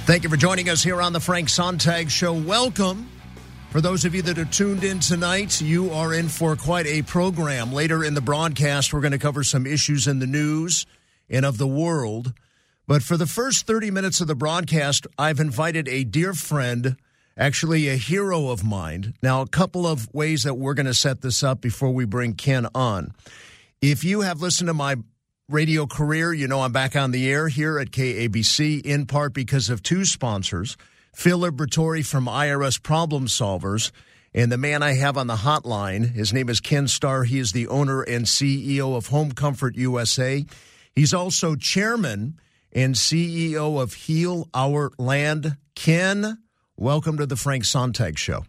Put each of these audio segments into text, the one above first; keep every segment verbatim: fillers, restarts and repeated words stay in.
Thank you for joining us here on the Frank Sontag Show. Welcome. For those of you that are tuned in tonight, you are in for quite a program. Later in the broadcast, we're going to cover some issues in the news and of the world. But for the first thirty minutes of the broadcast, I've invited a dear friend, actually a hero of mine. Now, a couple of ways that we're going to set this up before we bring Ken on. If you have listened to my radio career, you know I'm back on the air here at K A B C, in part because of two sponsors, Phil Liberatore from I R S Problem Solvers, and the man I have on the hotline, his name is Ken Starr. He is the owner and C E O of Home Comfort U S A. He's also chairman and C E O of Heal Our Land. Ken, welcome to the Frank Sontag Show.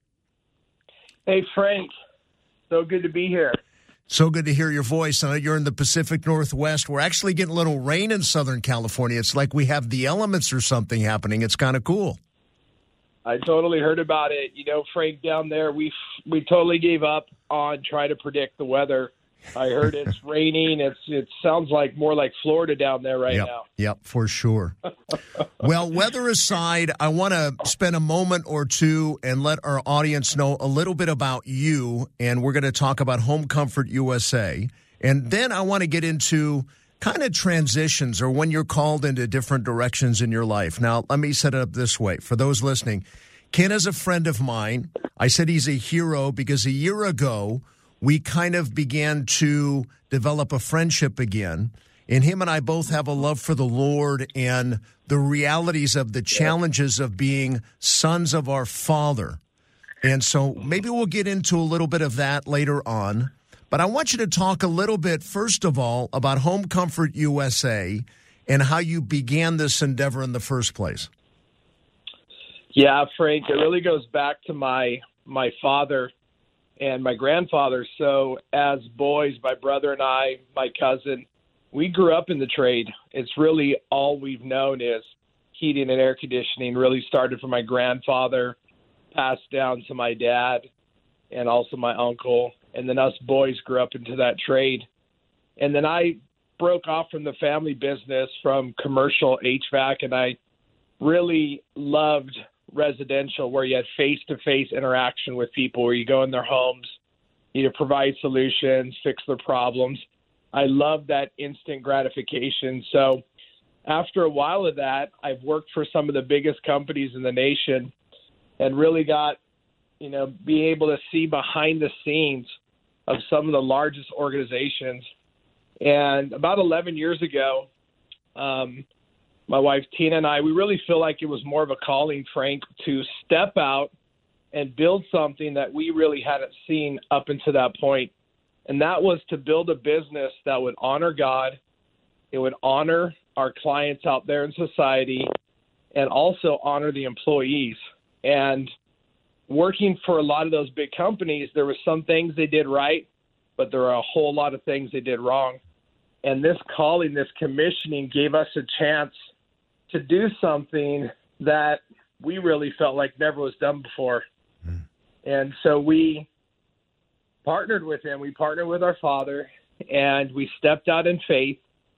Hey, Frank. So good to be here. So good to hear your voice. I know you're in the Pacific Northwest. We're actually getting a little rain in Southern California. It's like we have the elements or something happening. It's kind of cool. I totally heard about it. You know, Frank, down there, we we totally gave up on trying to predict the weather. I heard it's raining. It's It sounds like more like Florida down there right yep, now. Yep, for sure. Well, weather aside, I want to spend a moment or two and let our audience know a little bit about you, and we're going to talk about Home Comfort U S A. And then I want to get into kind of transitions or when you're called into different directions in your life. Now, let me set it up this way. For those listening, Ken is a friend of mine. I said he's a hero because a year ago, we kind of began to develop a friendship again. And him and I both have a love for the Lord and the realities of the challenges of being sons of our Father. And so maybe we'll get into a little bit of that later on. But I want you to talk a little bit, first of all, about Home Comfort U S A and how you began this endeavor in the first place. Yeah, Frank, it really goes back to my my father and my grandfather. So as boys, my brother and I, my cousin, we grew up in the trade. It's really all we've known is heating and air conditioning. Really started from my grandfather, passed down to my dad and also my uncle. And then us boys grew up into that trade. And then I broke off from the family business from commercial H V A C, and I really loved residential, where you had face-to-face interaction with people, where you go in their homes, you provide solutions, fix their problems. I love that instant gratification. So after a while of that, I've worked for some of the biggest companies in the nation and really got, you know, being able to see behind the scenes of some of the largest organizations. And about eleven years ago, um, my wife, Tina, and I, we really feel like it was more of a calling, Frank, to step out and build something that we really hadn't seen up until that point. And that was to build a business that would honor God, it would honor our clients out there in society, and also honor the employees. And working for a lot of those big companies, there were some things they did right, but there were a whole lot of things they did wrong. And this calling, this commissioning gave us a chance to do something that we really felt like never was done before. Mm. And so we partnered with him. We partnered with our Father, and we stepped out in faith,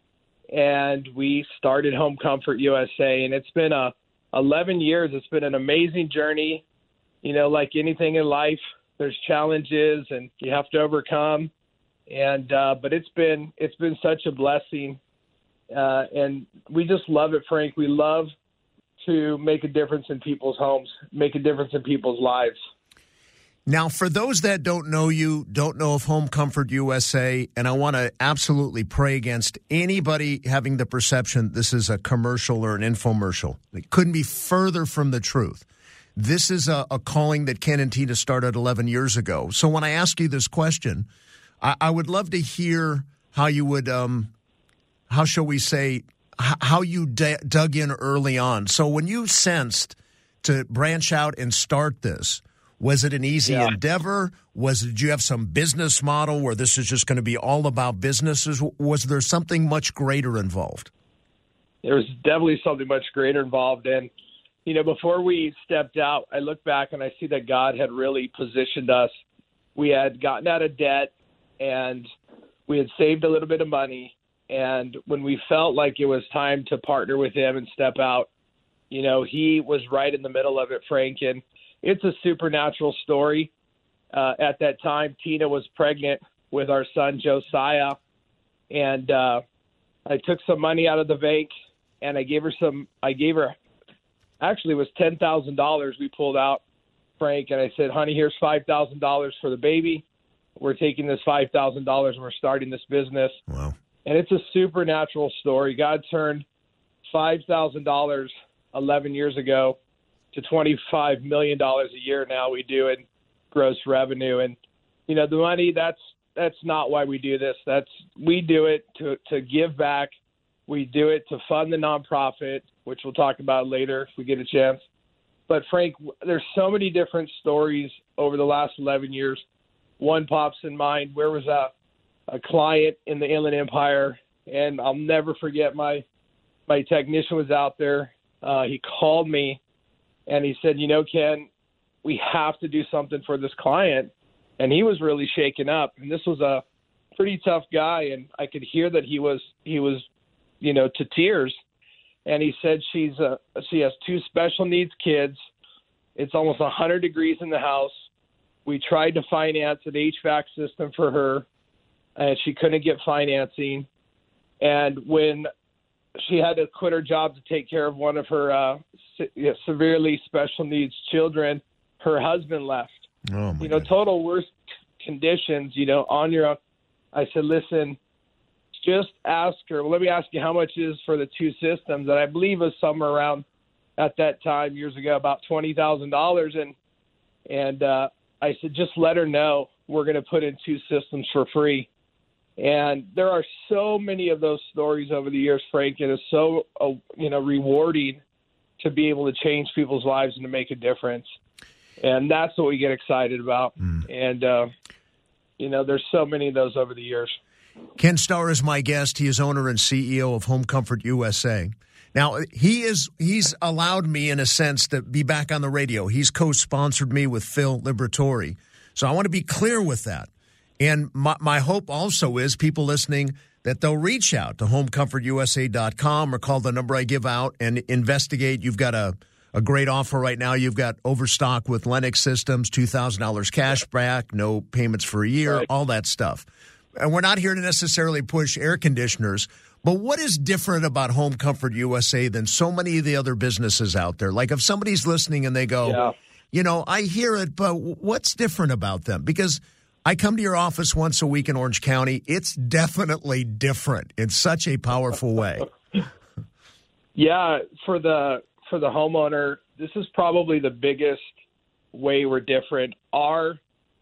and we started Home Comfort U S A. And it's been a eleven years. It's been an amazing journey. You know, like anything in life, there's challenges and you have to overcome. And uh, but it's been it's been such a blessing. Uh, and we just love it, Frank. We love to make a difference in people's homes, make a difference in people's lives. Now, for those that don't know you, don't know of Home Comfort U S A, and I want to absolutely pray against anybody having the perception this is a commercial or an infomercial. It couldn't be further from the truth. This is a, a calling that Ken and Tina started eleven years ago. So when I ask you this question, I, I would love to hear how you would, um, how shall we say, h- how you d- dug in early on. So when you sensed to branch out and start this, was it an easy yeah. endeavor? Was it, did you have some business model where this is just going to be all about businesses? Was there something much greater involved? There was definitely something much greater involved. And, you know, before we stepped out, I look back and I see that God had really positioned us. We had gotten out of debt and we had saved a little bit of money. And when we felt like it was time to partner with him and step out, You know, he was right in the middle of it, Frank, and it's a supernatural story. Uh, at that time, Tina was pregnant with our son, Josiah, and uh, I took some money out of the bank, and I gave her some, I gave her, actually it was ten thousand dollars we pulled out, Frank, and I said, honey, here's five thousand dollars for the baby. We're taking this five thousand dollars and we're starting this business. Wow. And it's a supernatural story. God turned five thousand dollars eleven years ago to twenty-five million dollars a year now we do in gross revenue. And, you know, the money, that's that's not why we do this. That's we do it to, to give back. We do it to fund the nonprofit, which we'll talk about later if we get a chance. But, Frank, there's so many different stories over the last eleven years. One pops in mind. Where was a, a client in the Inland Empire, and I'll never forget my my technician was out there. Uh, he called me, and he said, you know, Ken, we have to do something for this client. And he was really shaken up. And this was a pretty tough guy, and I could hear that he was he was, you know, to tears. And he said she's a, she has two special needs kids. It's almost one hundred degrees in the house. We tried to finance an H V A C system for her, and she couldn't get financing. And when she had to quit her job to take care of one of her uh, se- you know, severely special needs children, her husband left. Oh, my you know, God. total worst conditions, you know, on your own. I said, listen, just ask her. Well, let me ask you how much is for the two systems. And I believe it was somewhere around at that time years ago, about twenty thousand dollars. And, and uh, I said, just let her know we're going to put in two systems for free. And there are so many of those stories over the years, Frank. It is so, uh, you know, rewarding to be able to change people's lives and to make a difference. And that's what we get excited about. Mm. And, uh, you know, there's so many of those over the years. Ken Starr is my guest. He is owner and C E O of Home Comfort U S A. Now, he is he's allowed me, in a sense, to be back on the radio. He's co-sponsored me with Phil Liberatore. So I want to be clear with that. And my, my hope also is people listening that they'll reach out to home comfort u s a dot com or call the number I give out and investigate. You've got a A great offer right now. You've got Overstock with Lennox Systems, two thousand dollars cash back, no payments for a year, right. all that stuff. And we're not here to necessarily push air conditioners, but what is different about Home Comfort U S A than so many of the other businesses out there? Like if somebody's listening and they go, yeah. you know, I hear it, but what's different about them? Because I come to your office once a week in Orange County. It's definitely different in such a powerful way. Yeah, for the for the homeowner, this is probably the biggest way we're different. Our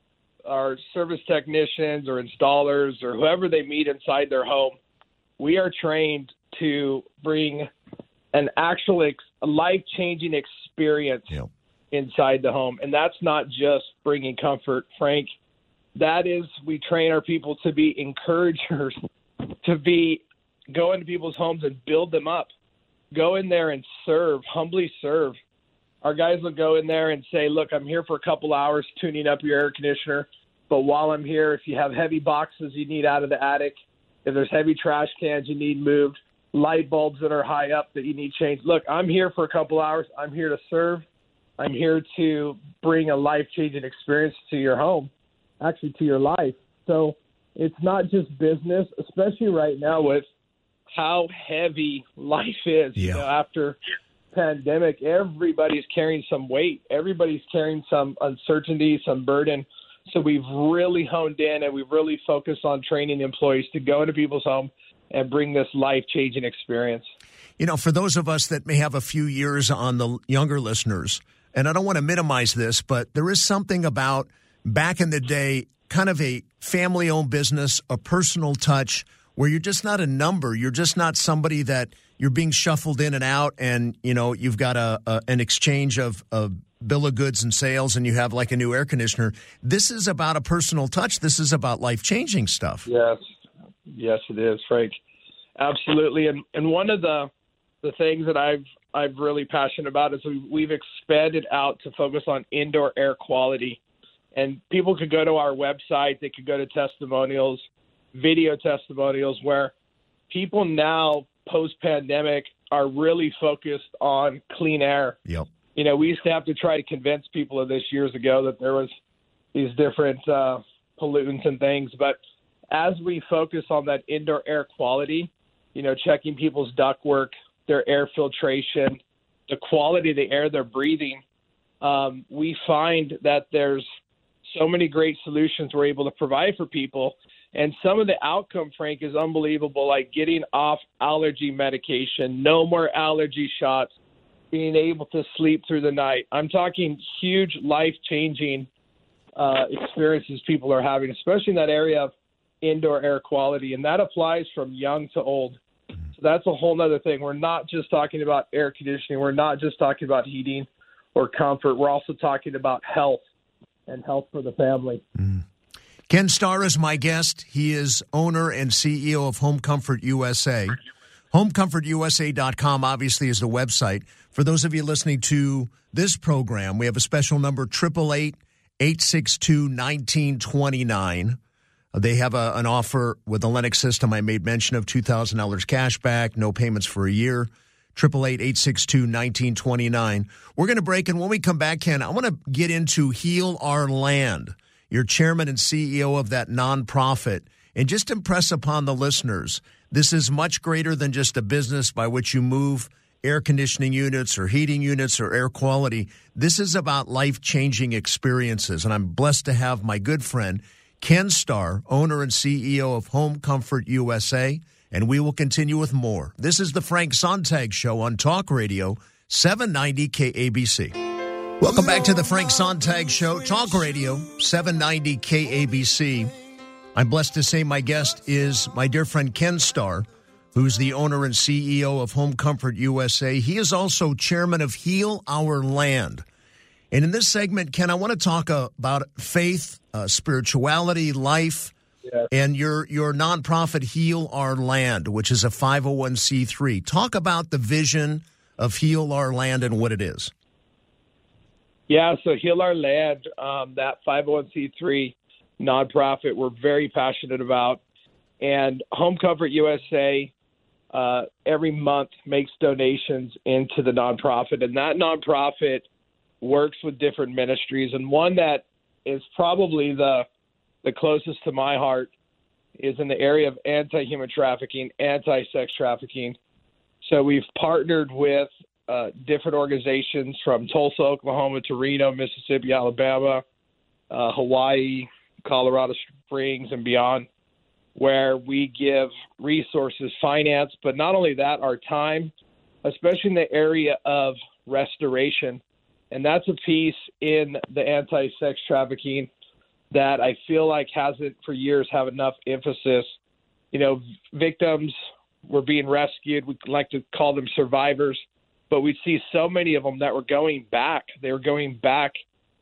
our service technicians or installers or whoever they meet inside their home, we are trained to bring an actual ex- a life-changing experience yep. inside the home. And that's not just bringing comfort, Frank. That is, we train our people to be encouragers, to be go into people's homes and build them up. Go in there and serve, humbly serve. Our guys will go in there and say, look, I'm here for a couple hours tuning up your air conditioner, but while I'm here, if you have heavy boxes you need out of the attic, if there's heavy trash cans you need moved, light bulbs that are high up that you need changed, look, I'm here for a couple hours. I'm here to serve. I'm here to bring a life-changing experience to your home, actually to your life. So it's not just business, especially right now with how heavy life is. Yeah. You know, after pandemic, everybody's carrying some weight. Everybody's carrying some uncertainty, some burden. So we've really honed in and we've really focused on training employees to go into people's home and bring this life-changing experience. You know, for those of us that may have a few years on the younger listeners, and I don't want to minimize this, but there is something about back in the day, kind of a family-owned business, a personal touch, where you're just not a number. You're just not somebody that you're being shuffled in and out and, you know, you've got a, a an exchange of a bill of goods and sales and you have like a new air conditioner. This is about a personal touch. This is about life-changing stuff. Yes. Yes, it is, Frank. Absolutely. And and one of the the things that I've I've really passionate about is we, we've expanded out to focus on indoor air quality. And people could go to our website. They could go to testimonials, video testimonials, where people now, post-pandemic, are really focused on clean air. Yep. You know, we used to have to try to convince people of this years ago that there was these different uh, pollutants and things. But as we focus on that indoor air quality, you know, checking people's ductwork, their air filtration, the quality of the air they're breathing, um, we find that there's so many great solutions we're able to provide for people. And some of the outcome, Frank, is unbelievable, like getting off allergy medication, no more allergy shots, being able to sleep through the night. I'm talking huge life-changing uh, experiences people are having, especially in that area of indoor air quality. And that applies from young to old. So that's a whole other thing. We're not just talking about air conditioning. We're not just talking about heating or comfort. We're also talking about health and health for the family. Mm. Ken Starr is my guest. He is owner and C E O of Home Comfort U S A. home comfort u s a dot com obviously is the website. For those of you listening to this program, we have a special number, eight eight eight, eight six two, one nine two nine. They have a, an offer with the Lennox system I made mention of, two thousand dollars cash back, no payments for a year. eight eight eight, eight six two, one nine two nine. We're going to break, and when we come back, Ken, I want to get into Heal Our Land. You're chairman and C E O of that nonprofit, and just impress upon the listeners, this is much greater than just a business by which you move air conditioning units or heating units or air quality. This is about life-changing experiences, and I'm blessed to have my good friend, Ken Starr, owner and C E O of Home Comfort U S A, and we will continue with more. This is the Frank Sontag Show on Talk Radio, seven ninety K A B C. Welcome back to the Frank Sontag Show, Talk Radio, seven ninety K A B C. I'm blessed to say my guest is my dear friend Ken Starr, who's the owner and C E O of Home Comfort U S A. He is also chairman of Heal Our Land. And in this segment, Ken, I want to talk uh, about faith, uh, spirituality, life, Yes. and your your nonprofit Heal Our Land, which is a five oh one c three. Talk about the vision of Heal Our Land and what it is. Yeah, so Heal Our Land, um, that five oh one c three nonprofit we're very passionate about. And Home Comfort U S A uh, every month makes donations into the nonprofit. And that nonprofit works with different ministries. And one that is probably the the closest to my heart is in the area of anti-human trafficking, anti-sex trafficking. So we've partnered with uh, different organizations from Tulsa, Oklahoma to Reno, Mississippi, Alabama, uh, Hawaii, Colorado Springs, and beyond, where we give resources, finance, but not only that, our time, especially in the area of restoration. And that's a piece in the anti-sex trafficking that I feel like hasn't for years have enough emphasis. You know, victims were being rescued. We like to call them survivors, but we see so many of them that were going back. They were going back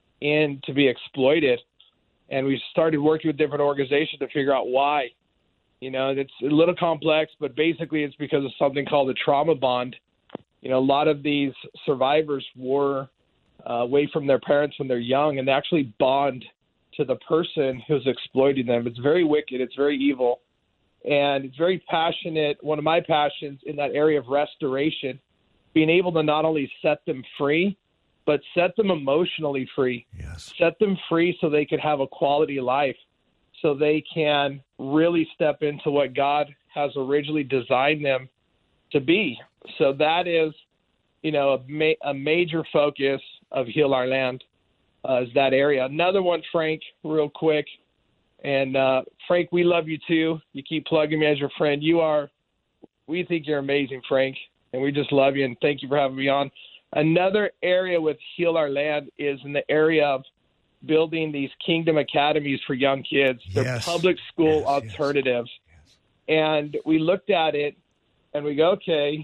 in to be exploited. And we started working with different organizations to figure out why. You know, it's a little complex, but basically it's because of something called the trauma bond. You know, a lot of these survivors were uh, away from their parents when they're young, and they actually bond to the person who's exploiting them. It's very wicked. It's very evil. And it's very passionate. One of my passions in that area of restoration, being able to not only set them free, but set them emotionally free. Yes. Set them free so they can have a quality life, so they can really step into what God has originally designed them to be. So that is, you know, a, ma- a major focus of Heal Our Land. Uh, is that area. Another one, Frank, real quick. And, uh, Frank, we love you, too. You keep plugging me as your friend. You are – we think you're amazing, Frank, and we just love you, and thank you for having me on. Another area with Heal Our Land is in the area of building these kingdom academies for young kids. They're Yes. public school Yes, alternatives. yes. And we looked at it, and we go, okay,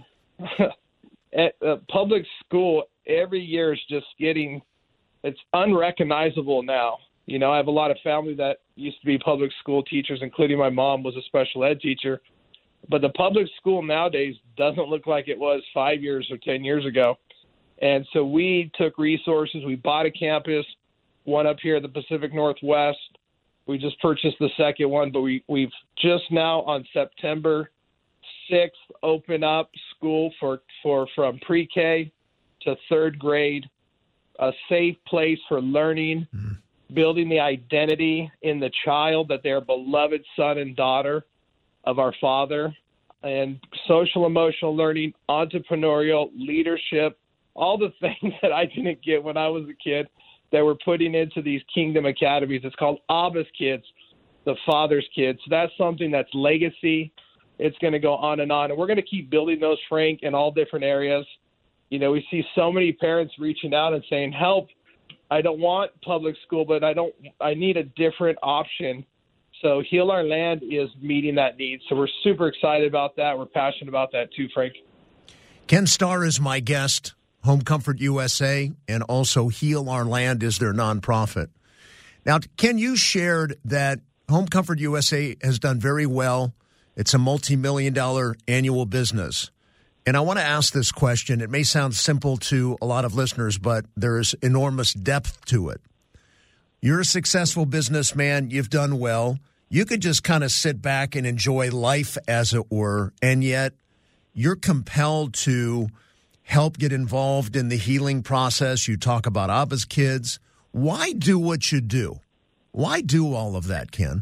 at uh, public school every year is just getting – it's unrecognizable now. You know, I have a lot of family that used to be public school teachers, including my mom was a special ed teacher. But the public school nowadays doesn't look like it was five years or ten years ago. And so we took resources. We bought a campus, one up here in the Pacific Northwest. We just purchased the second one, but we, we've just now on September sixth, open up school for, for from pre-K to third grade, a safe place for learning, mm-hmm. building the identity in the child that they're a beloved son and daughter of our Father, and social emotional learning, entrepreneurial, leadership, all the things that I didn't get when I was a kid that we're putting into these Kingdom Academies. It's called Abba's Kids, the Father's Kids. So that's something that's legacy. It's going to go on and on. And we're going to keep building those, Frank, in all different areas. You know, we see so many parents reaching out and saying, help, I don't want public school, but I don't, I need a different option. So Heal Our Land is meeting that need. So we're super excited about that. We're passionate about that too, Frank. Ken Starr is my guest. Home Comfort U S A, and also Heal Our Land is their nonprofit. Now, Ken, you shared that Home Comfort U S A has done very well. It's a multi-million dollar annual business. And I want to ask this question. It may sound simple to a lot of listeners, but there's enormous depth to it. You're a successful businessman. You've done well. You could just kind of sit back and enjoy life, as it were, and yet you're compelled to help get involved in the healing process. You talk about Abba's Kids. Why do what you do? Why do all of that, Ken?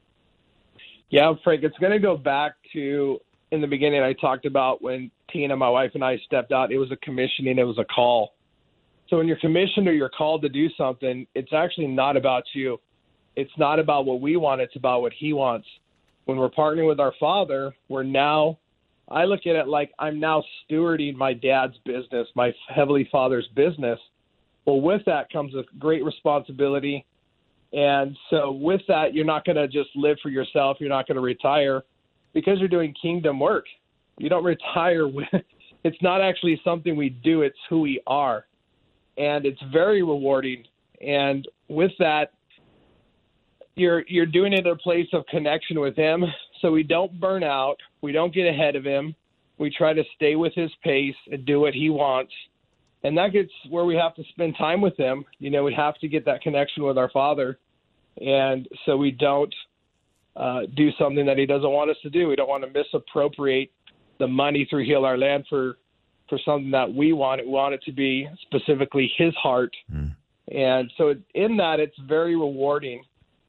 Yeah, Frank, it's going to go back to, in the beginning, I talked about when Tina, my wife, and I stepped out. It was a commissioning. It was a call. So when you're commissioned or you're called to do something, it's actually not about you. It's not about what we want. It's about what he wants. When we're partnering with our Father, we're now, I look at it like I'm now stewarding my dad's business, my Heavenly Father's business. Well, with that comes a great responsibility. And so with that, you're not going to just live for yourself. You're not going to retire because you're doing kingdom work. You don't retire with, it's not actually something we do. It's who we are. And it's very rewarding. And with that, you're you're doing it at a place of connection with him. So we don't burn out. We don't get ahead of him. We try to stay with his pace and do what he wants. And that gets where we have to spend time with him. You know, we have to get that connection with our Father. And so we don't uh, do something that he doesn't want us to do. We don't want to misappropriate the money through Heal Our Land for, for something that we want. We want it to be specifically his heart. Mm. And so in that, it's very rewarding.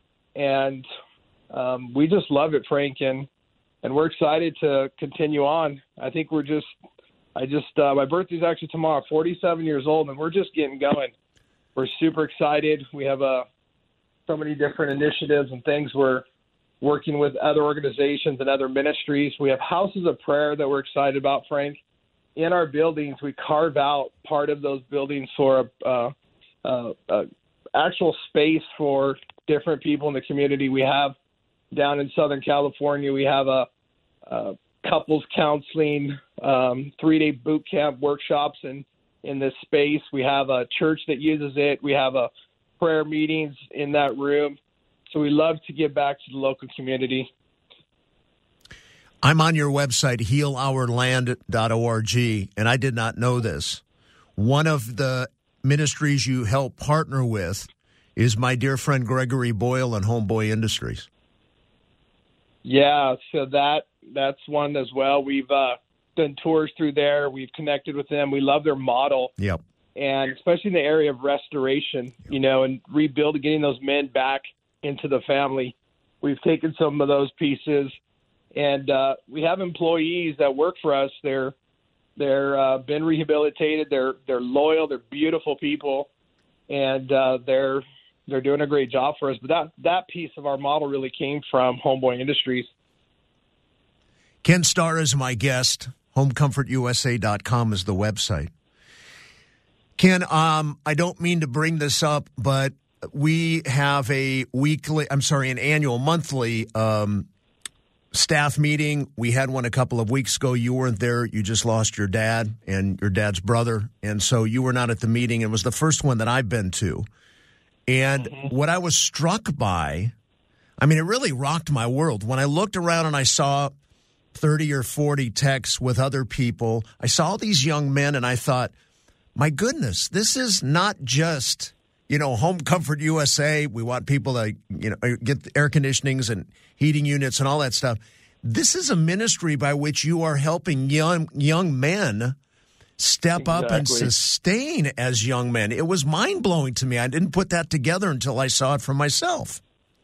And um, we just love it, Frank, and, and we're excited to continue on. I think we're just, I just, uh, my birthday's actually tomorrow, forty-seven years old, and we're just getting going. We're super excited. We have uh, so many different initiatives and things. We're working with other organizations and other ministries. We have houses of prayer that we're excited about, Frank. In our buildings, we carve out part of those buildings for a, uh, uh, uh, actual space for different people in the community. We have down in Southern California, we have a, a couples counseling, um, three-day boot camp workshops in, in this space. We have a church that uses it. We have a prayer meetings in that room. So we love to give back to the local community. I'm on your website, heal our land dot org, and I did not know this. One of the ministries you help partner with is my dear friend Gregory Boyle and Homeboy Industries. Yeah, so that that's one as well. We've uh, done tours through there. We've connected with them. We love their model. Yep. And especially in the area of restoration, yep. you know, and rebuilding, getting those men back into the family. We've taken some of those pieces, and uh, we have employees that work for us. They're they're uh, been rehabilitated. They're they're loyal. They're beautiful people, and uh, they're they're doing a great job for us. But that that piece of our model really came from Homeboy Industries. Ken Starr is my guest. home comfort u s a dot com is the website. Ken, um, I don't mean to bring this up, but we have a weekly, I'm sorry, an annual, monthly um, staff meeting. We had one a couple of weeks ago. You weren't there. You just lost your dad and your dad's brother. And so you were not at the meeting. It was the first one that I've been to. And mm-hmm. what I was struck by, I mean, it really rocked my world. When I looked around and I saw thirty or forty texts with other people, I saw these young men and I thought, my goodness, this is not just, you know, Home Comfort U S A. We want people to, you know, get air conditionings and heating units and all that stuff. This is a ministry by which you are helping young young men step exactly. up and sustain as young men. It was mind-blowing to me. I didn't put that together until I saw it for myself.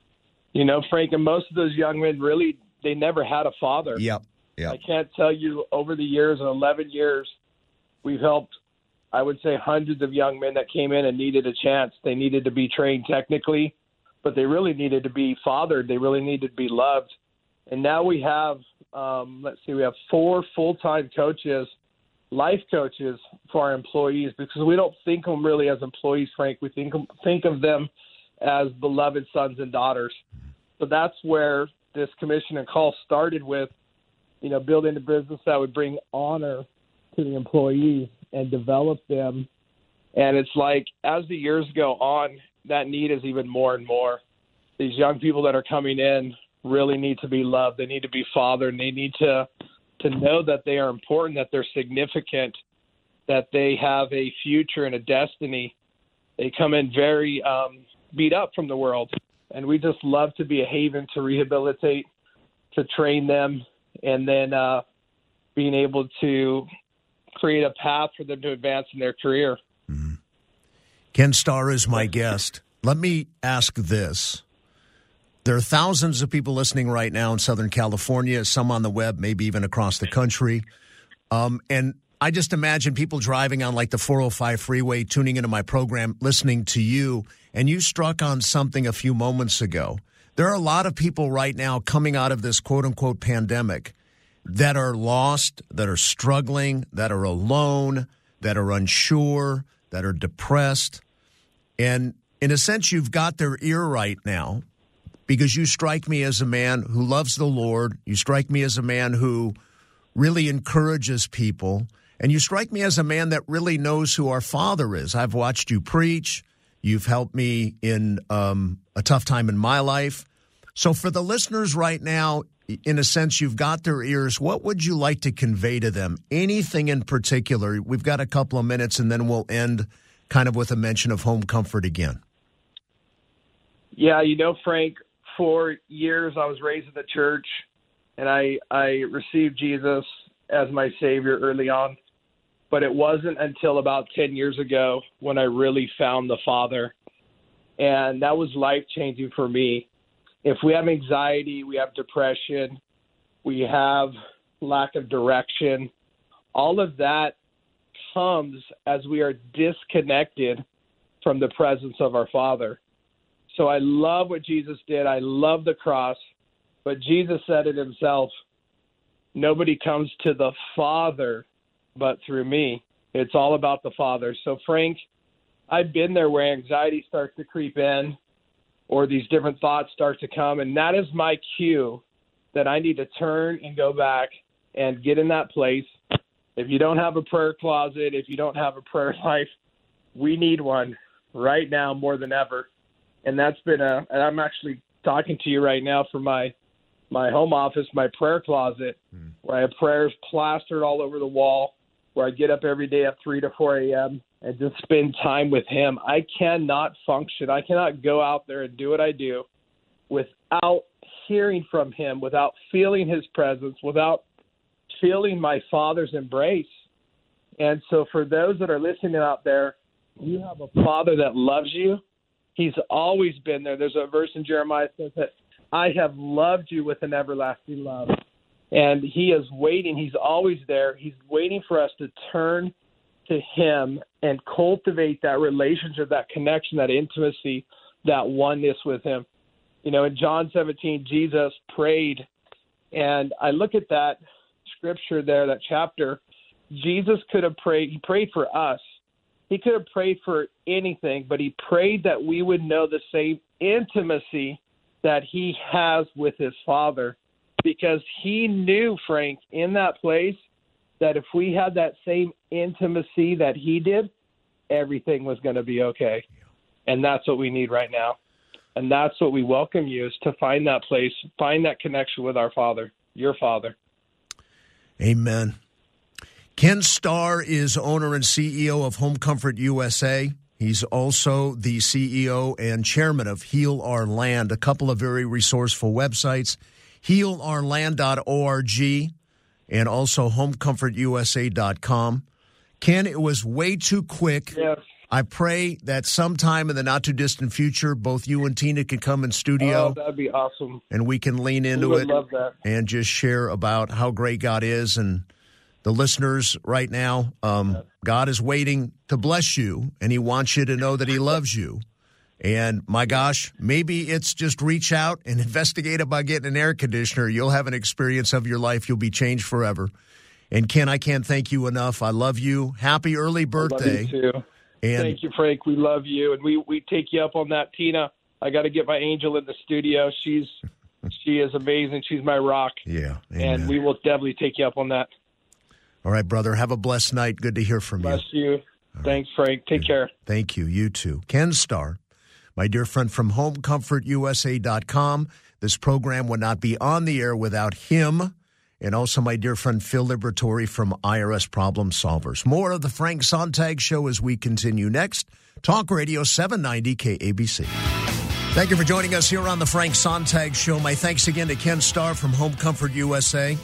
You know, Frank, and most of those young men really, they never had a father. Yep, yep. I can't tell you, over the years, in eleven years, we've helped, I would say, hundreds of young men that came in and needed a chance. They needed to be trained technically, but they really needed to be fathered. They really needed to be loved. And now we have, um, let's see, we have four full-time coaches, life coaches for our employees, because we don't think of them really as employees, Frank. We think think of them as beloved sons and daughters. So that's where this commission and call started with, you know, building a business that would bring honor to the employees and develop them. And it's like, as the years go on, that need is even more and more. These young people that are coming in really need to be loved. They need to be fathered, and they need to to know that they are important, that they're significant, that they have a future and a destiny. They come in very um, beat up from the world, and we just love to be a haven to rehabilitate, to train them, and then uh, being able to create a path for them to advance in their career. Mm-hmm. Ken Starr is my guest. Let me ask this. There are thousands of people listening right now in Southern California, some on the web, maybe even across the country. Um, and I just imagine people driving on like the four oh five freeway, tuning into my program, listening to you, and you struck on something a few moments ago. There are a lot of people right now coming out of this quote-unquote pandemic that are lost, that are struggling, that are alone, that are unsure, that are depressed. And in a sense, you've got their ear right now, because you strike me as a man who loves the Lord. You strike me as a man who really encourages people. And you strike me as a man that really knows who our Father is. I've watched you preach. You've helped me in um, a tough time in my life. So for the listeners right now, in a sense, you've got their ears. What would you like to convey to them? Anything in particular? We've got a couple of minutes, and then we'll end kind of with a mention of home comfort again. Yeah, you know, Frank, for years I was raised in the church, and I, I received Jesus as my Savior early on. But it wasn't until about ten years ago when I really found the Father. And that was life-changing for me. If we have anxiety, we have depression, we have lack of direction, all of that comes as we are disconnected from the presence of our Father. So I love what Jesus did. I love the cross. But Jesus said it himself, nobody comes to the Father but through me. It's all about the Father. So, Frank, I've been there where anxiety starts to creep in, or these different thoughts start to come, and that is my cue that I need to turn and go back and get in that place. If you don't have a prayer closet, if you don't have a prayer life, we need one right now more than ever. And that's been a, and I'm actually talking to you right now from my, my home office, my prayer closet, mm. where I have prayers plastered all over the wall, where I get up every day at three to four a.m. and just spend time with him. I cannot function. I cannot go out there and do what I do without hearing from him, without feeling his presence, without feeling my Father's embrace. And so for those that are listening out there, you have a Father that loves you. He's always been there. There's a verse in Jeremiah that says that I have loved you with an everlasting love. And he is waiting. He's always there. He's waiting for us to turn to him and cultivate that relationship, that connection, that intimacy, that oneness with him. You know, in John seventeen, Jesus prayed. And I look at that scripture there, that chapter. Jesus could have prayed. He prayed for us. He could have prayed for anything, but he prayed that we would know the same intimacy that he has with his Father, because he knew, Frank, in that place, that if we had that same intimacy that he did, everything was going to be okay. And that's what we need right now. And that's what we welcome you, is to find that place, find that connection with our Father, your Father. Amen. Ken Starr is owner and C E O of Home Comfort U S A. He's also the C E O and chairman of Heal Our Land, a couple of very resourceful websites. heal our land dot org, and also home comfort u s a dot com. Ken, it was way too quick. Yes. I pray that sometime in the not-too-distant future, both you and Tina can come in studio. Oh, that'd be awesome. And we can lean into we would it love that. and just share about how great God is. And the listeners right now, um, God is waiting to bless you, and he wants you to know that he loves you. And, my gosh, maybe it's just reach out and investigate about getting an air conditioner. You'll have an experience of your life. You'll be changed forever. And, Ken, I can't thank you enough. I love you. Happy early birthday. I love you, too. And thank you, Frank. We love you, and we, we take you up on that, Tina. I got to get my angel in the studio. She's she is amazing. She's my rock. Yeah, amen. And we will definitely take you up on that. All right, brother. Have a blessed night. Good to hear from Bless you. you. All Thanks, right. Frank. Take care. Thank you. You too. Ken Starr, my dear friend from home comfort u s a dot com. This program would not be on the air without him. And also my dear friend Phil Liberatore from I R S Problem Solvers. More of the Frank Sontag Show as we continue next. Talk Radio seven ninety K A B C. Thank you for joining us here on the Frank Sontag Show. My thanks again to Ken Starr from Home Comfort U S A.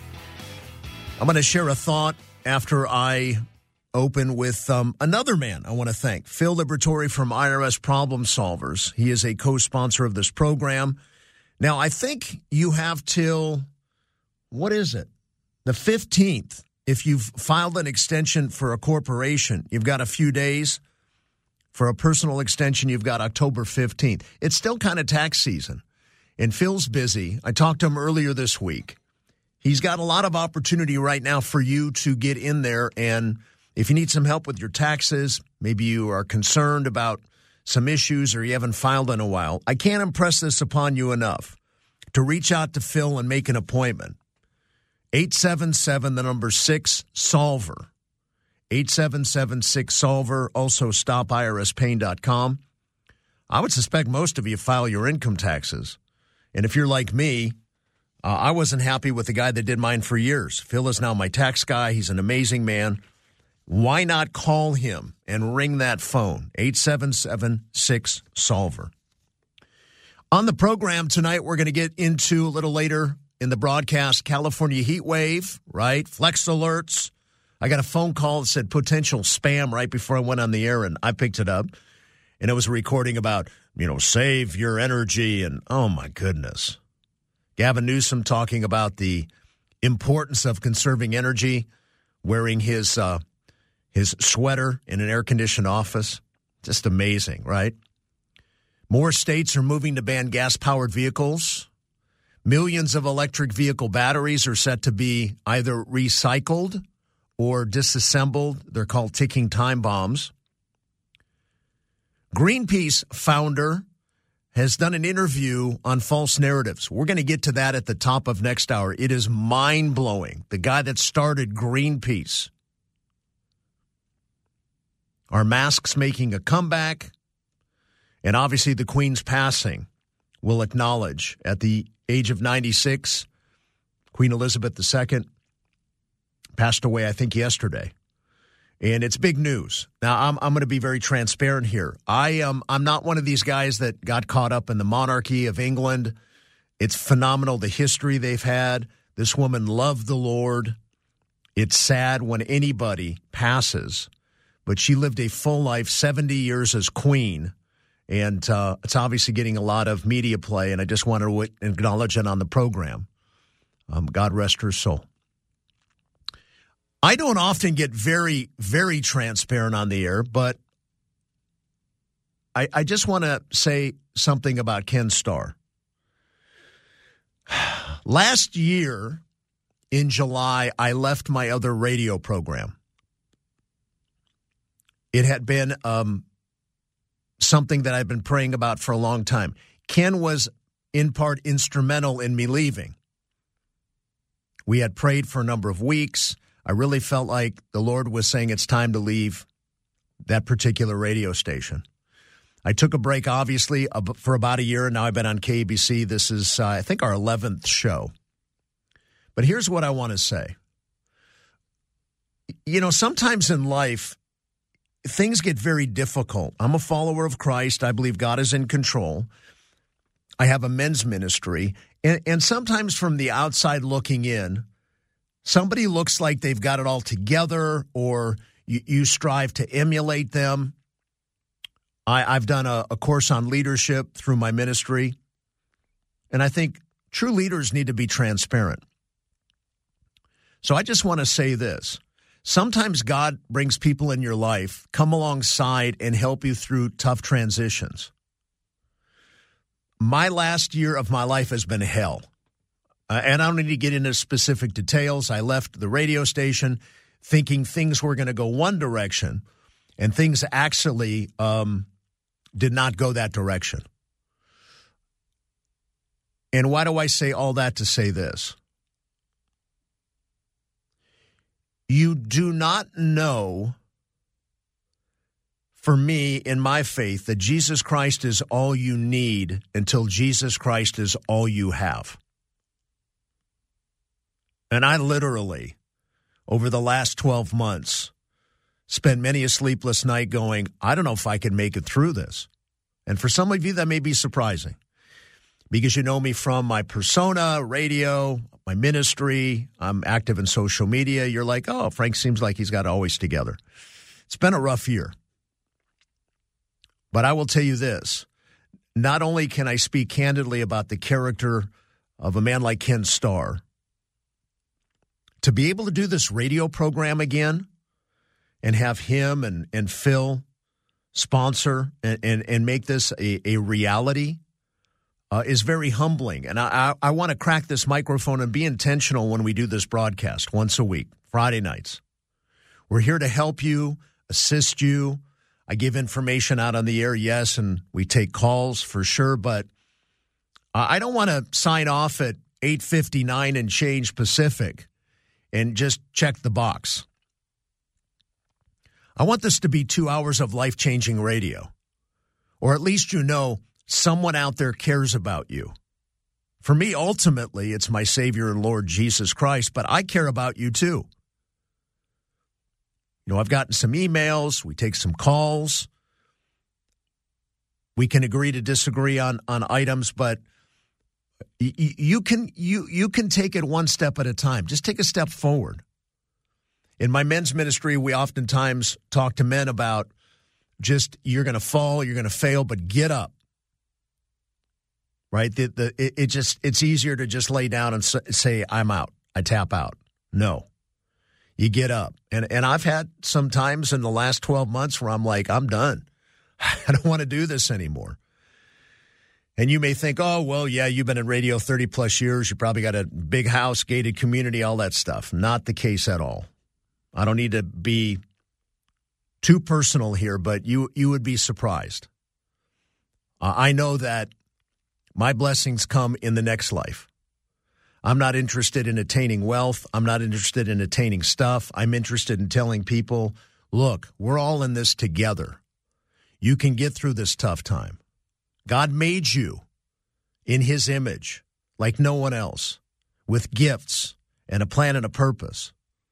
I'm going to share a thought after I open with um, another man I want to thank, Phil Liberatore from I R S Problem Solvers. He is a co-sponsor of this program. Now, I think you have till... What is it? The fifteenth. If you've filed an extension for a corporation, you've got a few days. For a personal extension, you've got October fifteenth. It's still kind of tax season. And Phil's busy. I talked to him earlier this week. He's got a lot of opportunity right now for you to get in there. And if you need some help with your taxes, maybe you are concerned about some issues or you haven't filed in a while, I can't impress this upon you enough to reach out to Phil and make an appointment. eight seven seven, the number six, Solver. eight seven seven six Solver. Also, stop I R S pain dot com. I would suspect most of you file your income taxes. And if you're like me, uh, I wasn't happy with the guy that did mine for years. Phil is now my tax guy. He's an amazing man. Why not call him and ring that phone? eight seven seven six Solver. On the program tonight, we're going to get into a little later in the broadcast, California heat wave, right? Flex alerts. I got a phone call that said potential spam right before I went on the air, and I picked it up. And it was a recording about, you know, save your energy. And, oh, my goodness. Gavin Newsom talking about the importance of conserving energy, wearing his, uh, his sweater in an air-conditioned office. Just amazing, right? More states are moving to ban gas-powered vehicles. Millions of electric vehicle batteries are set to be either recycled or disassembled. They're called ticking time bombs. Greenpeace founder has done an interview on false narratives. We're going to get to that at the top of next hour. It is mind-blowing. The guy that started Greenpeace. Are masks making a comeback? And obviously the Queen's passing will acknowledge at the age of ninety-six, Queen Elizabeth the Second passed away, I think, yesterday. And it's big news. Now, I'm I'm going to be very transparent here. I am I'm not one of these guys that got caught up in the monarchy of England. It's phenomenal, the history they've had. This woman loved the Lord. It's sad when anybody passes, but she lived a full life, seventy years as queen. And uh, it's obviously getting a lot of media play, and I just want to acknowledge it on the program. Um, God rest her soul. I don't often get very, very transparent on the air, but I, I just want to say something about Ken Starr. Last year in July, I left my other radio program. It had been... Um, something that I've been praying about for a long time. Ken was in part instrumental in me leaving. We had prayed for a number of weeks. I really felt like the Lord was saying it's time to leave that particular radio station. I took a break, obviously, for about a year, and now I've been on K A B C. This is, uh, I think, our eleventh show. But here's what I want to say. You know, sometimes in life, things get very difficult. I'm a follower of Christ. I believe God is in control. I have a men's ministry. And, and sometimes from the outside looking in, somebody looks like they've got it all together, or you, you strive to emulate them. I, I've done a, a course on leadership through my ministry, and I think true leaders need to be transparent. So I just want to say this. Sometimes God brings people in your life, come alongside and help you through tough transitions. My last year of my life has been hell. Uh, and I don't need to get into specific details. I left the radio station thinking things were going to go one direction, and things actually um, did not go that direction. And why do I say all that to say this? You do not know, for me, in my faith, that Jesus Christ is all you need until Jesus Christ is all you have. And I literally, over the last twelve months, spent many a sleepless night going, I don't know if I can make it through this. And for some of you, that may be surprising, because you know me from my persona, radio, my ministry. I'm active in social media. You're like, oh, Frank seems like he's got it always together. It's been a rough year. But I will tell you this. Not only can I speak candidly about the character of a man like Ken Starr, to be able to do this radio program again and have him and, and Phil sponsor and, and, and make this a, a reality uh, is very humbling. And I, I, I want to crack this microphone and be intentional when we do this broadcast once a week, Friday nights. We're here to help you, assist you. I give information out on the air, yes, and we take calls for sure, but I don't want to sign off at eight fifty-nine and change Pacific and just check the box. I want this to be two hours of life-changing radio, or at least you know someone out there cares about you. For me, ultimately, it's my Savior and Lord Jesus Christ, but I care about you too. You know, I've gotten some emails. We take some calls. We can agree to disagree on, on items, but y- you can you you can take it one step at a time. Just take a step forward. In my men's ministry, we oftentimes talk to men about just, you're going to fall, you're going to fail, but get up. Right? The, the, it, it just it's easier to just lay down and say, I'm out. I tap out. No. You get up. And and I've had some times in the last twelve months where I'm like, I'm done. I don't want to do this anymore. And you may think, oh, well, yeah, you've been in radio thirty plus years. You probably got a big house, gated community, all that stuff. Not the case at all. I don't need to be too personal here, but you, you would be surprised. Uh, I know that my blessings come in the next life. I'm not interested in attaining wealth. I'm not interested in attaining stuff. I'm interested in telling people, look, we're all in this together. You can get through this tough time. God made you in his image like no one else, with gifts and a plan and a purpose.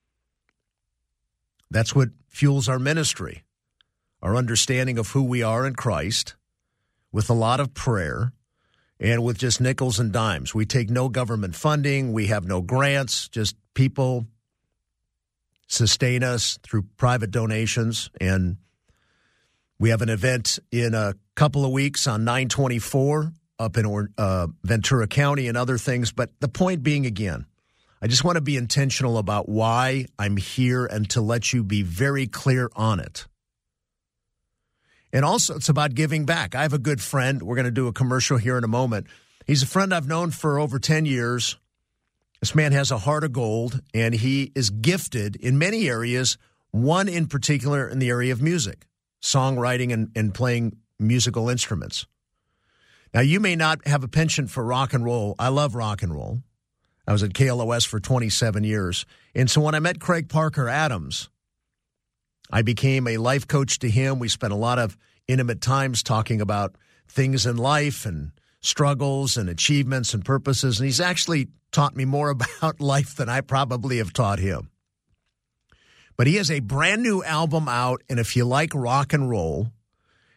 That's what fuels our ministry, our understanding of who we are in Christ, with a lot of prayer, and with just nickels and dimes. We take no government funding. We have no grants. Just people sustain us through private donations. And we have an event in a couple of weeks on nine twenty-four up in uh, Ventura County and other things. But the point being, again, I just want to be intentional about why I'm here and to let you be very clear on it. And also, it's about giving back. I have a good friend. We're going to do a commercial here in a moment. He's a friend I've known for over ten years. This man has a heart of gold, and he is gifted in many areas, one in particular in the area of music, songwriting and, and playing musical instruments. Now, you may not have a penchant for rock and roll. I love rock and roll. I was at K L O S for twenty-seven years. And so when I met Craig Parker Adams, I became a life coach to him. We spent a lot of intimate times talking about things in life and struggles and achievements and purposes. And he's actually taught me more about life than I probably have taught him. But he has a brand new album out. And if you like rock and roll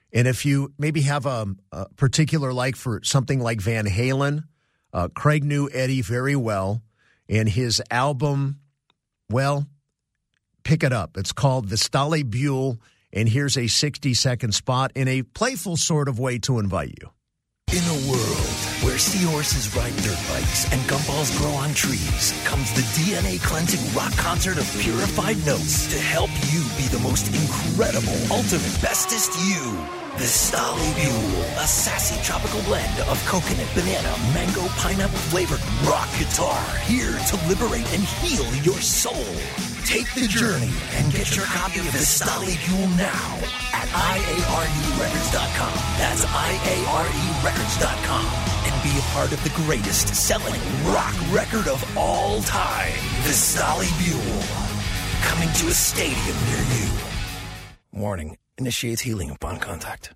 And if you maybe have a, a particular like for something like Van Halen, uh, Craig knew Eddie very well. And his album, well, pick it up. It's called Vestibule. And here's a sixty-second spot in a playful sort of way to invite you. In a world where seahorses ride dirt bikes and gumballs grow on trees, comes the D N A-cleansing rock concert of purified notes to help you be the most incredible, ultimate, bestest you. Vestibule, a sassy tropical blend of coconut, banana, mango, pineapple-flavored rock guitar, here to liberate and heal your soul. Take the journey and get your copy of Vestibule now at I A R E records dot com. That's I A R E records dot com. And be a part of the greatest selling rock record of all time. Vestibule. Coming to a stadium near you. Warning. Initiates healing upon contact.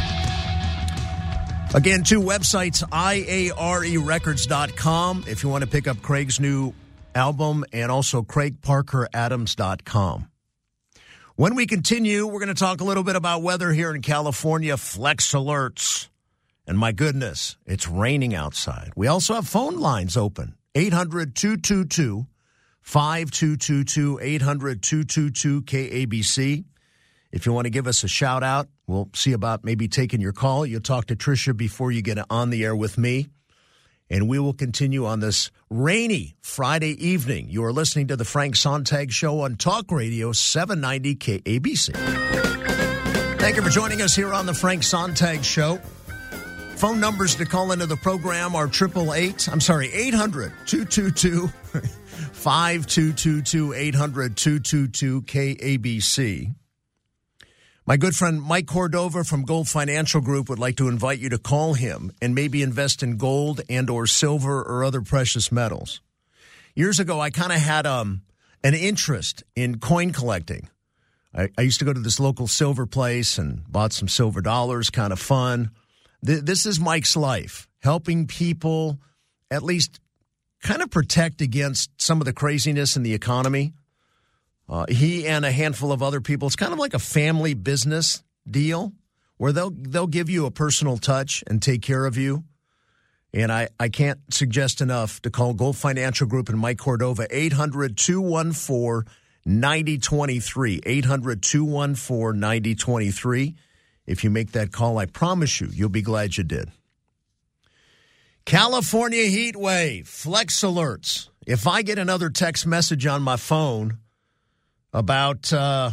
Again, two websites, I A R E records dot com if you want to pick up Craig's new album, and also Craig Parker Adams dot com. When we continue, we're going to talk a little bit about weather here in California, flex alerts. And my goodness, it's raining outside. We also have phone lines open, eight hundred, two two two, five two two two, eight hundred, two two two, K A B C. If you want to give us a shout out, we'll see about maybe taking your call. You'll talk to Tricia before you get on the air with me. And we will continue on this rainy Friday evening. You are listening to the Frank Sontag Show on Talk Radio seven ninety K A B C. Thank you for joining us here on the Frank Sontag Show. Phone numbers to call into the program are triple eight, I'm sorry, eight hundred, two two two, five two two two, eight hundred, two two two, K A B C. My good friend Mike Cordova from Gold Financial Group would like to invite you to call him and maybe invest in gold and or silver or other precious metals. Years ago, I kind of had um, an interest in coin collecting. I, I used to go to this local silver place and bought some silver dollars, kind of fun. Th- this is Mike's life, helping people at least kind of protect against some of the craziness in the economy. Uh, he and a handful of other people, it's kind of like a family business deal where they'll they'll give you a personal touch and take care of you. And I, I can't suggest enough to call Gold Financial Group and Mike Cordova, eight hundred, two one four, nine zero two three, eight hundred, two one four, nine zero two three. If you make that call, I promise you, you'll be glad you did. California heat wave, flex alerts. If I get another text message on my phone about uh,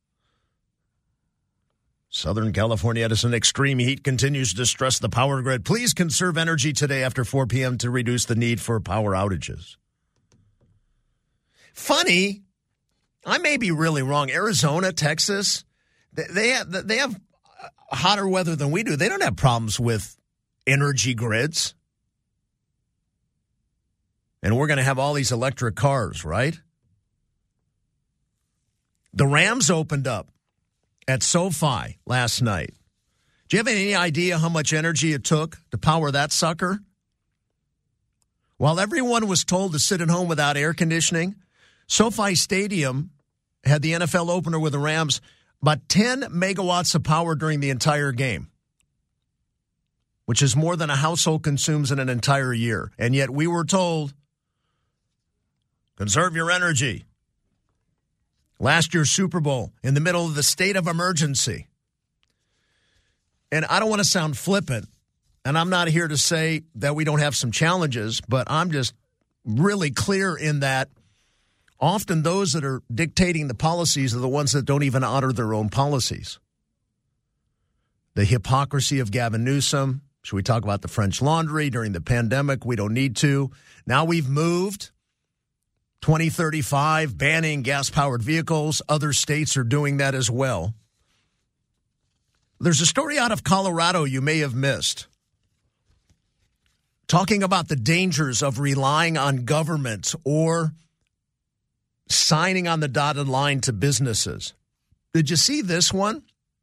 Southern California Edison extreme heat continues to stress the power grid. Please conserve energy today after four p.m. to reduce the need for power outages. Funny, I may be really wrong. Arizona, Texas, they have, they have hotter weather than we do. They don't have problems with energy grids. And we're going to have all these electric cars, right? The Rams opened up at SoFi last night. Do you have any idea how much energy it took to power that sucker? While everyone was told to sit at home without air conditioning, SoFi Stadium had the N F L opener with the Rams, about ten megawatts of power during the entire game, which is more than a household consumes in an entire year. And yet we were told, conserve your energy. Last year's Super Bowl, in the middle of the state of emergency. And I don't want to sound flippant, and I'm not here to say that we don't have some challenges, but I'm just really clear in that often those that are dictating the policies are the ones that don't even honor their own policies. The hypocrisy of Gavin Newsom. Should we talk about the French Laundry during the pandemic? We don't need to. Now we've moved. twenty thirty-five, banning gas-powered vehicles. Other states are doing that as well. There's a story out of Colorado you may have missed, talking about the dangers of relying on government or signing on the dotted line to businesses. Did you see this one?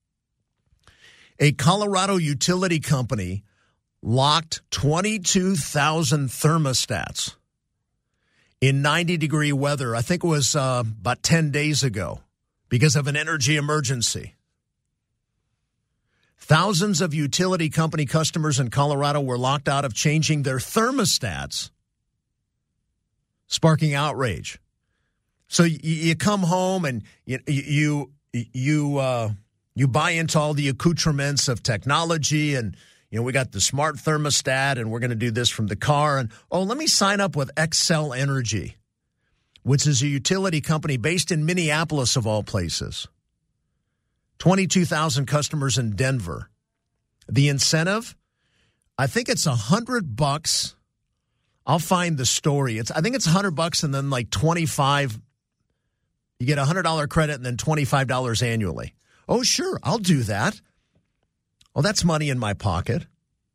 A Colorado utility company locked twenty-two thousand thermostats in ninety-degree weather. I think it was uh, about ten days ago because of an energy emergency. Thousands of utility company customers in Colorado were locked out of changing their thermostats, sparking outrage. So you, you come home and you you you uh, you buy into all the accoutrements of technology, and you know we got the smart thermostat, and we're going to do this from the car. And oh, let me sign up with Xcel Energy, which is a utility company based in Minneapolis of all places. twenty-two thousand customers in Denver. The incentive, I think it's a hundred bucks. I'll find the story. It's I think it's a hundred bucks and then like twenty-five. You get a hundred dollar credit and then twenty-five dollars annually. Oh, sure, I'll do that. Well, that's money in my pocket.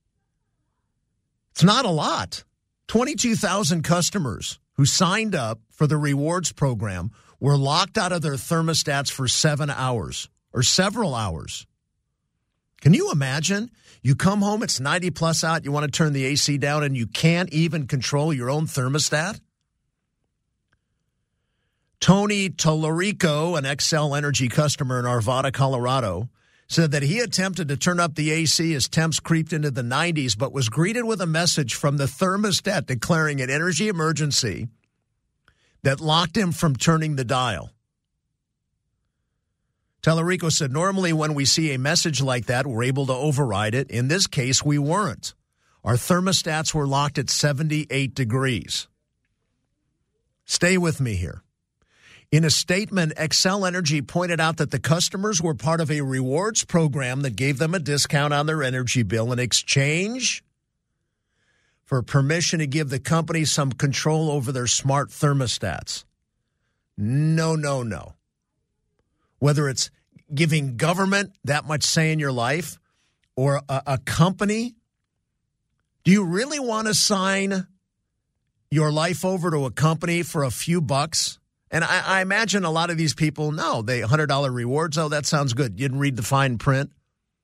It's not a lot. twenty-two thousand customers who signed up for the rewards program were locked out of their thermostats for seven hours. Or several hours. Can you imagine? You come home, it's ninety plus out, you want to turn the A C down, and you can't even control your own thermostat? Tony Tallarico, an Xcel Energy customer in Arvada, Colorado, said that he attempted to turn up the A C as temps creeped into the nineties, but was greeted with a message from the thermostat declaring an energy emergency that locked him from turning the dial. Tallarico said, normally when we see a message like that, we're able to override it. In this case, we weren't. Our thermostats were locked at seventy-eight degrees. Stay with me here. In a statement, Xcel Energy pointed out that the customers were part of a rewards program that gave them a discount on their energy bill in exchange for permission to give the company some control over their smart thermostats. No, no, no. Whether it's giving government that much say in your life or a, a company, do you really want to sign your life over to a company for a few bucks? And I, I imagine a lot of these people, no, they one hundred dollar rewards. Oh, that sounds good. You didn't read the fine print.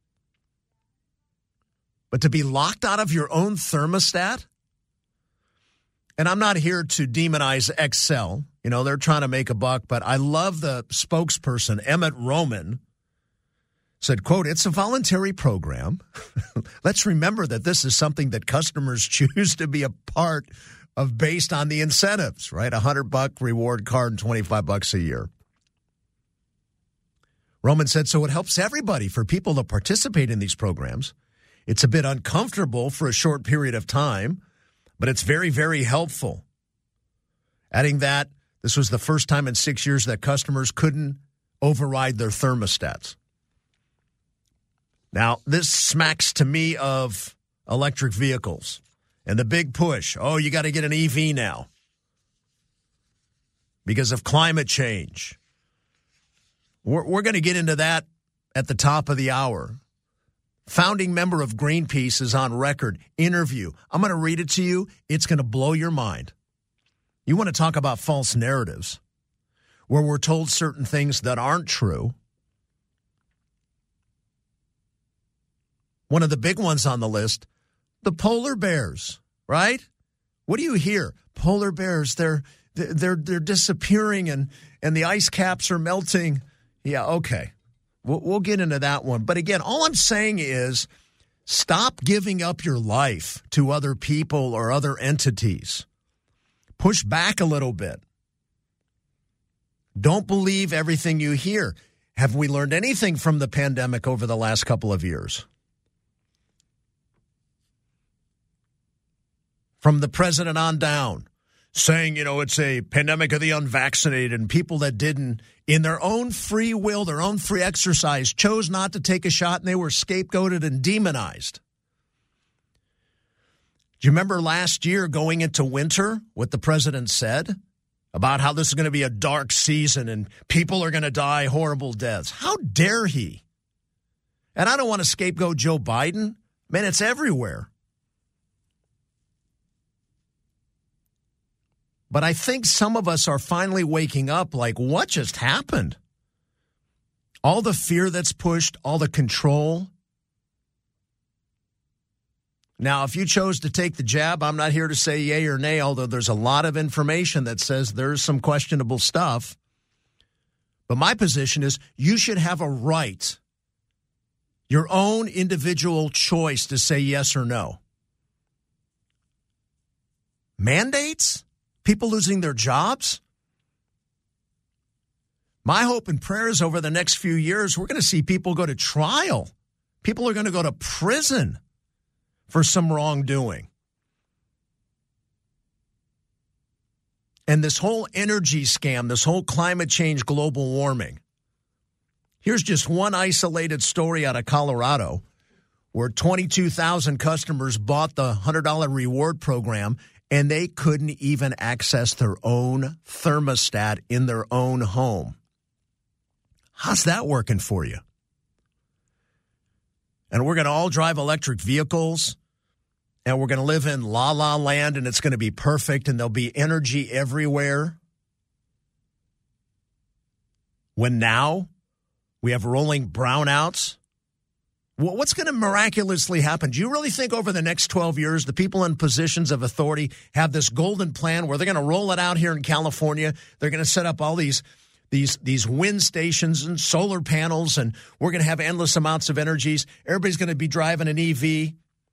But to be locked out of your own thermostat? And I'm not here to demonize Xcel. You know, they're trying to make a buck, but I love the spokesperson, Emmett Roman, said, quote, it's a voluntary program. Let's remember that this is something that customers choose to be a part of based on the incentives, right? A hundred buck reward card and twenty-five bucks a year. Roman said, so it helps everybody for people to participate in these programs. It's a bit uncomfortable for a short period of time, but it's very, very helpful. Adding that, this was the first time in six years that customers couldn't override their thermostats. Now, this smacks to me of electric vehicles and the big push. Oh, you got to get an E V now because of climate change. We're, we're going to get into that at the top of the hour. Founding member of Greenpeace is on record. Interview. I'm going to read it to you. It's going to blow your mind. You want to talk about false narratives where we're told certain things that aren't true. One of the big ones on the list, the polar bears, right? What do you hear? Polar bears, they're they're they're disappearing and, and the ice caps are melting. Yeah, okay. We'll, we'll get into that one. But again, all I'm saying is stop giving up your life to other people or other entities. Push back a little bit. Don't believe everything you hear. Have we learned anything from the pandemic over the last couple of years? From the president on down, saying, you know, it's a pandemic of the unvaccinated and people that didn't, in their own free will, their own free exercise, chose not to take a shot and they were scapegoated and demonized. Do you remember last year going into winter, what the president said about how this is going to be a dark season and people are going to die horrible deaths? How dare he? And I don't want to scapegoat Joe Biden. Man, it's everywhere. But I think some of us are finally waking up like, what just happened? All the fear that's pushed, all the control. Now, if you chose to take the jab, I'm not here to say yay or nay, although there's a lot of information that says there's some questionable stuff. But my position is you should have a right Your own individual choice to say yes or no. Mandates? People losing their jobs? My hope and prayer is over the next few years, we're going to see people go to trial. People are going to go to prison for some wrongdoing. And this whole energy scam, this whole climate change, global warming. Here's just one isolated story out of Colorado where twenty-two thousand customers bought the one hundred dollars reward program and they couldn't even access their own thermostat in their own home. How's that working for you? And we're going to all drive electric vehicles, and we're going to live in la la land, and it's going to be perfect, and there'll be energy everywhere. When now we have rolling brownouts. What's going to miraculously happen? Do you really think over the next twelve years, the people in positions of authority have this golden plan where they're going to roll it out here in California? They're going to set up all these these these wind stations and solar panels, and we're going to have endless amounts of energies. Everybody's going to be driving an E V.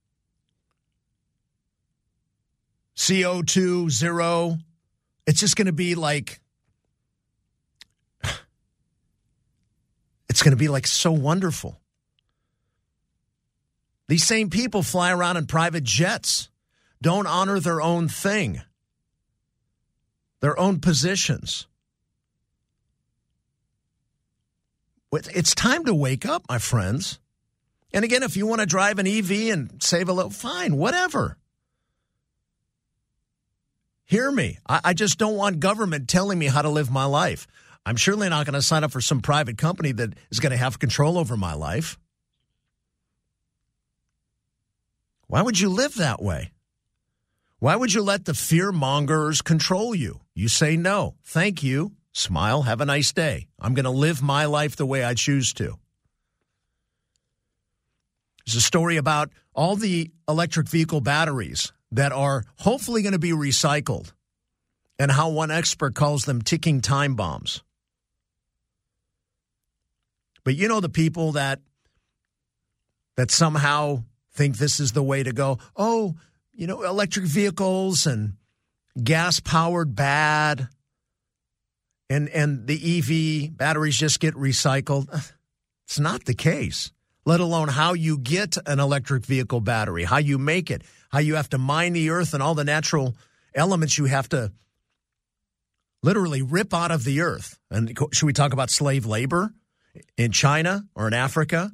C O two, zero. It's just going to be like, it's going to be like so wonderful. These same people fly around in private jets, don't honor their own thing, their own positions. It's time to wake up, my friends. And again, if you want to drive an E V and save a little, fine, whatever. Hear me. I, I just don't want government telling me how to live my life. I'm surely not going to sign up for some private company that is going to have control over my life. Why would you live that way? Why would you let the fear mongers control you? You say no. Thank you. Smile. Have a nice day. I'm going to live my life the way I choose to. There's a story about all the electric vehicle batteries that are hopefully going to be recycled and how one expert calls them ticking time bombs. But you know the people that that somehow think this is the way to go. Oh, you know, electric vehicles and gas-powered bad, and and the E V batteries just get recycled. It's not the case, let alone how you get an electric vehicle battery, how you make it, how you have to mine the earth and all the natural elements you have to literally rip out of the earth. And should we talk about slave labor in China or in Africa,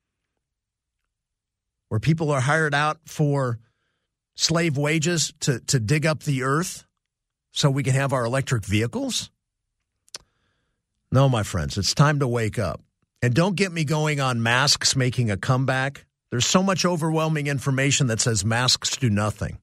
where people are hired out for slave wages to, to dig up the earth so we can have our electric vehicles? No, my friends, it's time to wake up. And don't get me going on masks making a comeback. There's so much overwhelming information that says masks do nothing.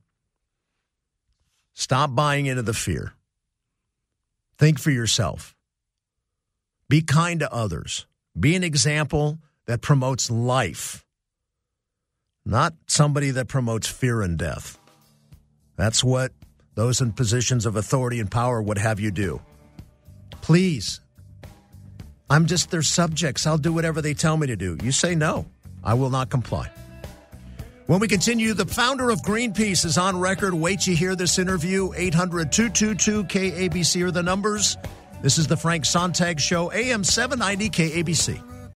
Stop buying into the fear. Think for yourself. Be kind to others. Be an example that promotes life, not somebody that promotes fear and death. That's what those in positions of authority and power would have you do. Please. I'm just their subjects. I'll do whatever they tell me to do. You say no. I will not comply. When we continue, the founder of Greenpeace is on record. Wait till you hear this interview. eight hundred, two two two, K A B C are the numbers. This is the Frank Sontag Show, A M seven ninety K A B C.